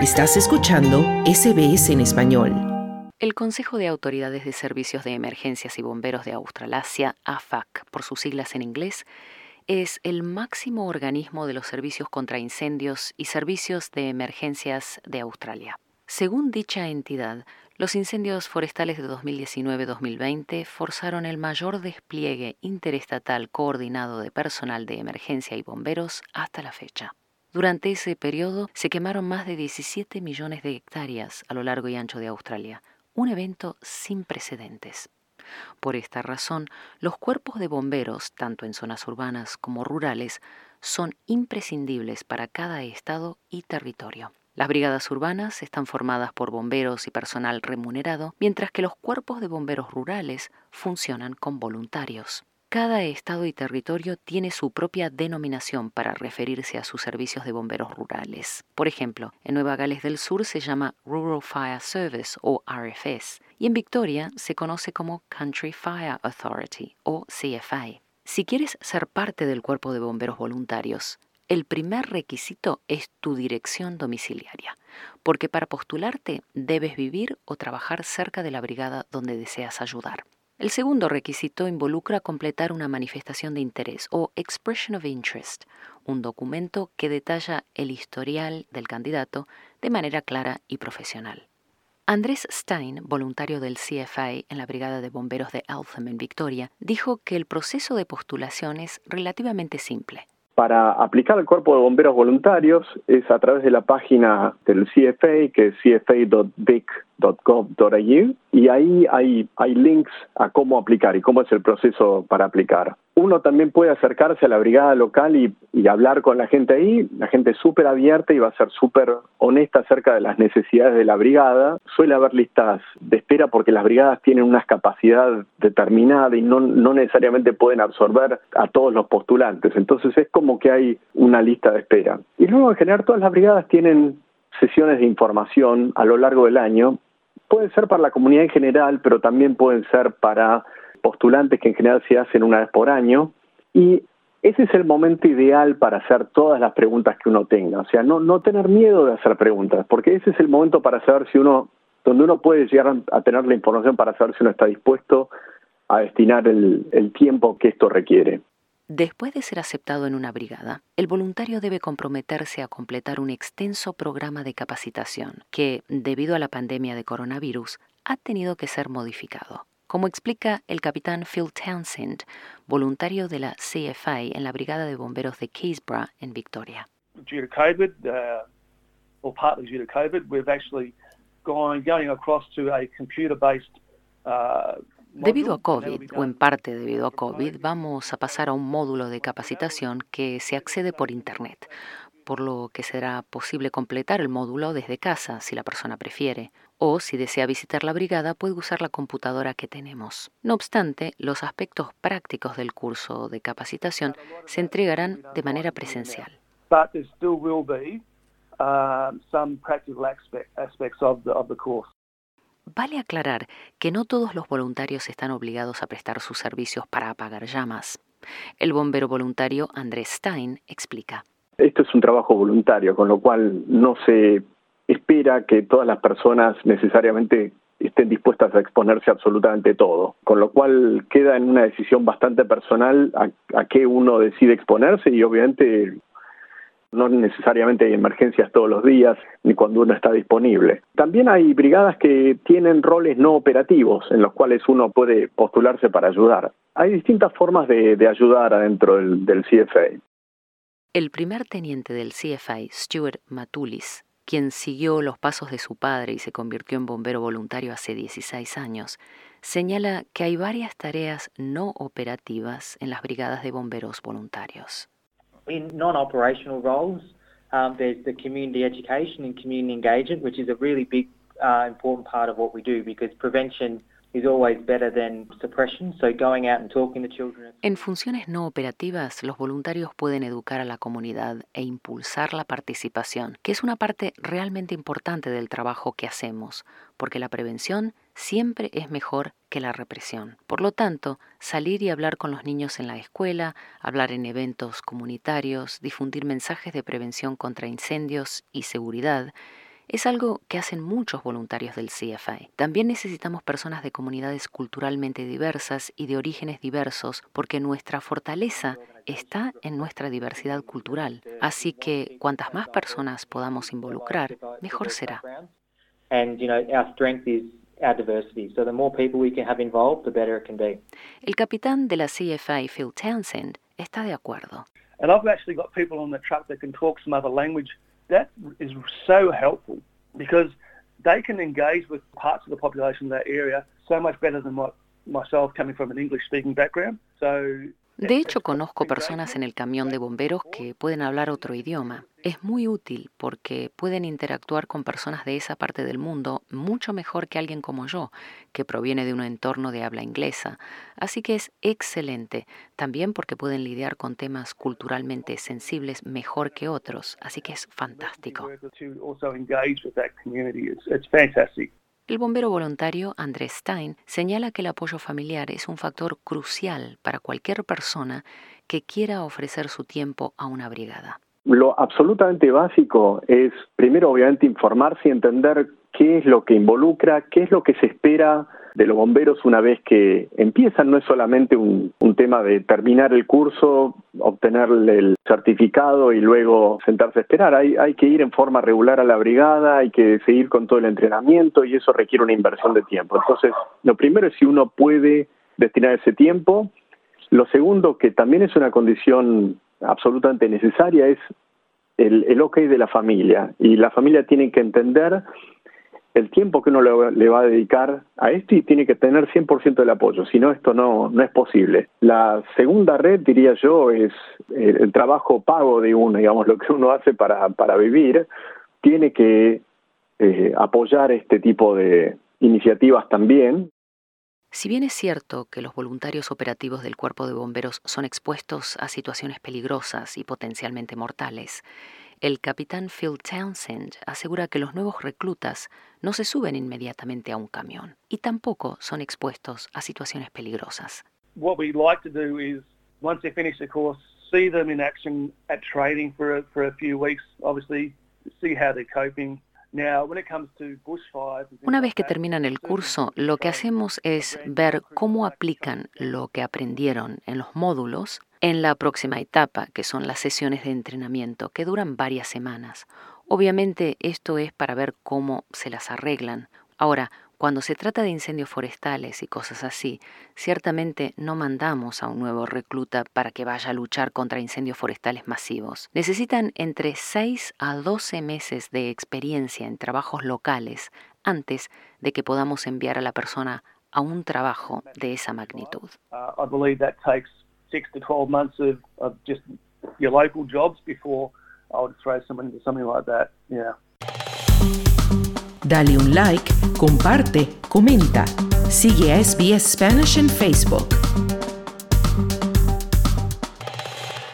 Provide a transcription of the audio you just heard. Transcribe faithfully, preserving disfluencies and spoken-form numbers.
Estás escuchando S B S en español. El Consejo de Autoridades de Servicios de Emergencias y Bomberos de Australasia, A F A C, por sus siglas en inglés, es el máximo organismo de los servicios contra incendios y servicios de emergencias de Australia. Según dicha entidad, los incendios forestales de dos mil diecinueve a dos mil veinte forzaron el mayor despliegue interestatal coordinado de personal de emergencia y bomberos hasta la fecha. Durante ese periodo se quemaron más de diecisiete millones de hectáreas a lo largo y ancho de Australia, un evento sin precedentes. Por esta razón, los cuerpos de bomberos, tanto en zonas urbanas como rurales, son imprescindibles para cada estado y territorio. Las brigadas urbanas están formadas por bomberos y personal remunerado, mientras que los cuerpos de bomberos rurales funcionan con voluntarios. Cada estado y territorio tiene su propia denominación para referirse a sus servicios de bomberos rurales. Por ejemplo, en Nueva Gales del Sur se llama Rural Fire Service o R F S y en Victoria se conoce como Country Fire Authority o C F A. Si quieres ser parte del cuerpo de bomberos voluntarios, el primer requisito es tu dirección domiciliaria, porque para postularte debes vivir o trabajar cerca de la brigada donde deseas ayudar. El segundo requisito involucra completar una manifestación de interés o Expression of Interest, un documento que detalla el historial del candidato de manera clara y profesional. Andrés Stein, voluntario del C F A en la Brigada de Bomberos de Eltham en Victoria, dijo que el proceso de postulación es relativamente simple. Para aplicar al cuerpo de bomberos voluntarios es a través de la página del C F A, que es c f a punto vic punto gov punto a u, y ahí hay, hay links a cómo aplicar y cómo es el proceso para aplicar. Uno también puede acercarse a la brigada local y, y hablar con la gente ahí. La gente es súper abierta y va a ser súper honesta acerca de las necesidades de la brigada. Suele haber listas de espera porque las brigadas tienen una capacidad determinada y no, no necesariamente pueden absorber a todos los postulantes. Entonces es como que hay una lista de espera. Y luego en general todas las brigadas tienen sesiones de información a lo largo del año. Pueden ser para la comunidad en general, pero también pueden ser para postulantes que en general se hacen una vez por año. Y ese es el momento ideal para hacer todas las preguntas que uno tenga. O sea, no, no tener miedo de hacer preguntas, porque ese es el momento para saber si uno, donde uno puede llegar a tener la información para saber si uno está dispuesto a destinar el, el tiempo que esto requiere. Después de ser aceptado en una brigada, el voluntario debe comprometerse a completar un extenso programa de capacitación que, debido a la pandemia de coronavirus, ha tenido que ser modificado. Como explica el capitán Phil Townsend, voluntario de la C F A en la Brigada de Bomberos de Keysborough en Victoria. Due to COVID, uh, or partly due to COVID, we've actually gone going across to a computer-based uh, Debido a COVID, o en parte debido a COVID, vamos a pasar a un módulo de capacitación que se accede por Internet, por lo que será posible completar el módulo desde casa si la persona prefiere, o si desea visitar la brigada puede usar la computadora que tenemos. No obstante, los aspectos prácticos del curso de capacitación se entregarán de manera presencial. But there still will be uh, some practical aspect, aspects of the, of the course. Vale aclarar que no todos los voluntarios están obligados a prestar sus servicios para apagar llamas. El bombero voluntario Andrés Stein explica. Esto es un trabajo voluntario, con lo cual no se espera que todas las personas necesariamente estén dispuestas a exponerse a absolutamente todo, con lo cual queda en una decisión bastante personal a, a qué uno decide exponerse y obviamente no necesariamente hay emergencias todos los días ni cuando uno está disponible. También hay brigadas que tienen roles no operativos en los cuales uno puede postularse para ayudar. Hay distintas formas de, de ayudar adentro del, del C F A. El primer teniente del C F A, Stuart Matulis, quien siguió los pasos de su padre y se convirtió en bombero voluntario hace dieciséis años, señala que hay varias tareas no operativas en las brigadas de bomberos voluntarios. In non-operational roles, um, there's the community education and community engagement, which is a really big, uh, important part of what we do because prevention is always better than suppression. So going out and talking to children. En funciones no operativas, los voluntarios pueden educar a la comunidad e impulsar la participación, que es una parte realmente importante del trabajo que hacemos, porque la prevención siempre es mejor que la represión. Por lo tanto, salir y hablar con los niños en la escuela, hablar en eventos comunitarios, difundir mensajes de prevención contra incendios y seguridad, Es algo que hacen muchos voluntarios del C F A. También necesitamos personas de comunidades culturalmente diversas y de orígenes diversos, porque nuestra fortaleza está en nuestra diversidad cultural. Así que cuantas más personas podamos involucrar, mejor será. And, you know, our strength is our diversity. So the more people we can have involved, the better it can be. El capitán de la C F A, Phil Townsend, está de acuerdo. And I've actually got people on the truck that can talk some other language. That is so helpful because they can engage with parts of the population of that area so much better than what myself coming from an English-speaking background. So De hecho, conozco personas en el camión de bomberos que pueden hablar otro idioma. Es muy útil porque pueden interactuar con personas de esa parte del mundo mucho mejor que alguien como yo, que proviene de un entorno de habla inglesa. Así que es excelente, también porque pueden lidiar con temas culturalmente sensibles mejor que otros. Así que es fantástico. El bombero voluntario Andrés Stein señala que el apoyo familiar es un factor crucial para cualquier persona que quiera ofrecer su tiempo a una brigada. Lo absolutamente básico es, primero, obviamente, informarse y entender qué es lo que involucra, qué es lo que se espera de los bomberos una vez que empiezan. No es solamente un, un tema de terminar el curso, obtener el certificado y luego sentarse a esperar. Hay, hay que ir en forma regular a la brigada, hay que seguir con todo el entrenamiento y eso requiere una inversión de tiempo. Entonces, lo primero es si uno puede destinar ese tiempo. Lo segundo, que también es una condición absolutamente necesaria, es el, el ok de la familia. Y la familia tiene que entender el tiempo que uno le, le va a dedicar a esto y tiene que tener cien por ciento del apoyo, si no, esto no, no es posible. La segunda red, diría yo, es el, el trabajo pago de uno, digamos, lo que uno hace para, para vivir, tiene que eh, apoyar este tipo de iniciativas también. Si bien es cierto que los voluntarios operativos del Cuerpo de Bomberos son expuestos a situaciones peligrosas y potencialmente mortales, el capitán Phil Townsend asegura que los nuevos reclutas no se suben inmediatamente a un camión y tampoco son expuestos a situaciones peligrosas. What we like to do is, once they finish the course, see them in action at training for a, for a few weeks, obviously, see how they're coping. Una vez que terminan el curso, lo que hacemos es ver cómo aplican lo que aprendieron en los módulos en la próxima etapa, que son las sesiones de entrenamiento, que duran varias semanas. Obviamente esto es para ver cómo se las arreglan. Ahora, cuando se trata de incendios forestales y cosas así, ciertamente no mandamos a un nuevo recluta para que vaya a luchar contra incendios forestales masivos. Necesitan entre seis a doce meses de experiencia en trabajos locales antes de que podamos enviar a la persona a un trabajo de esa magnitud. Uh, I believe that takes six to twelve months of, of just your local jobs before I would throw someone into something like that. Yeah. Dale un like, comparte, comenta. Sigue a S B S Spanish en Facebook.